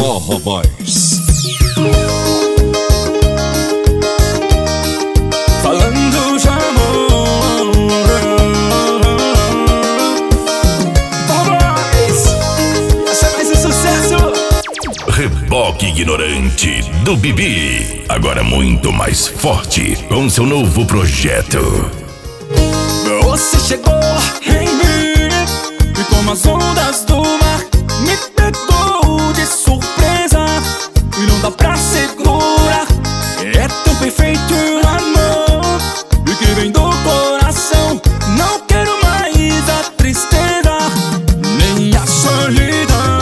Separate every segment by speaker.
Speaker 1: Forró Boys.
Speaker 2: Falando de amor, Forró Boys, essa vai ser sucesso.
Speaker 3: Reboque Ignorante do Bibi, agora muito mais forte com seu novo projeto.
Speaker 2: Você chegou em mim e como as ondas do mar me pegou de surpresa e não dá pra segurar. É tão perfeito o amor e que vem do coração. Não quero mais a tristeza nem a solidão.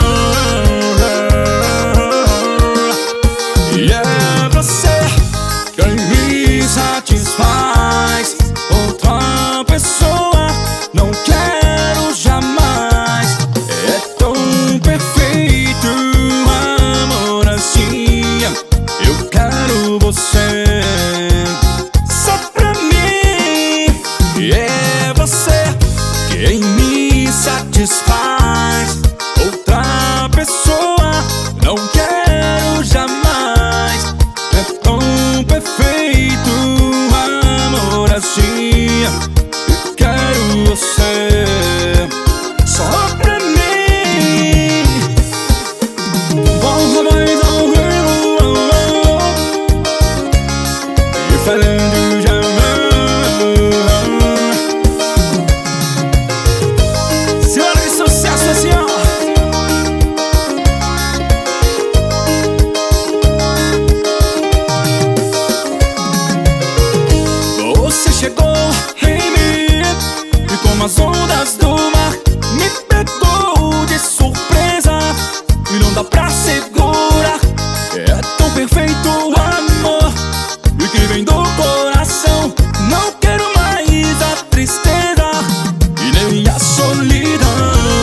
Speaker 2: E é você quem me satisfaz. Outra pessoa não quero jamais. É tão perfeito amor assim. Eu quero você só pra mim. E é você quem me satisfaz. Outra pessoa não quero jamais. É tão perfeito amor assim. Eu quero você só pra mim. Forró Boys ao vivo e falando de amor. Senhora de sucesso assim, ó. Você chegou em mim e como as ondas do mar me pegou de surpresa e não dá pra segurar. É tão perfeito o amor e que vem do coração. Não quero mais a tristeza e nem a solidão.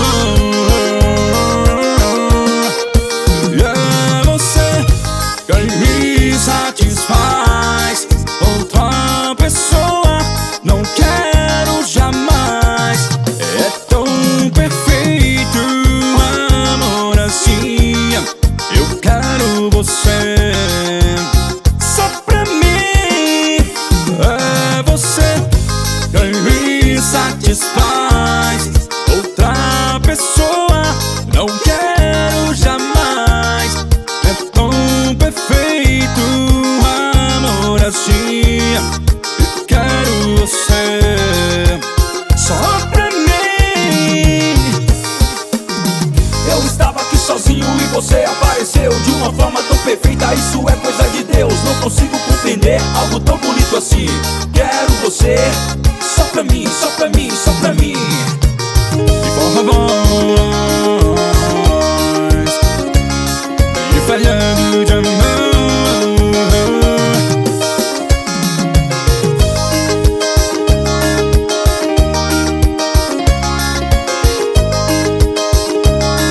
Speaker 2: E é você quem me satisfaz. Outra pessoa não quero jamais. É tão perfeito amor assim. Eu quero você só pra mim. É você quem me satisfaz. Outra pessoa não quero jamais. É tão perfeito amor assim. Eu quero você só pra mim. Eu estava aqui sozinho e você apareceu de uma forma tão perfeita. Isso é coisa de Deus, não consigo compreender algo tão bonito assim. Quero você só pra mim, só pra mim, só pra mim. E Forró Boys e falando de amor.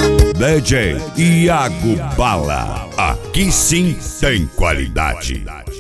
Speaker 3: DJ Iago Bala, aqui sim tem qualidade.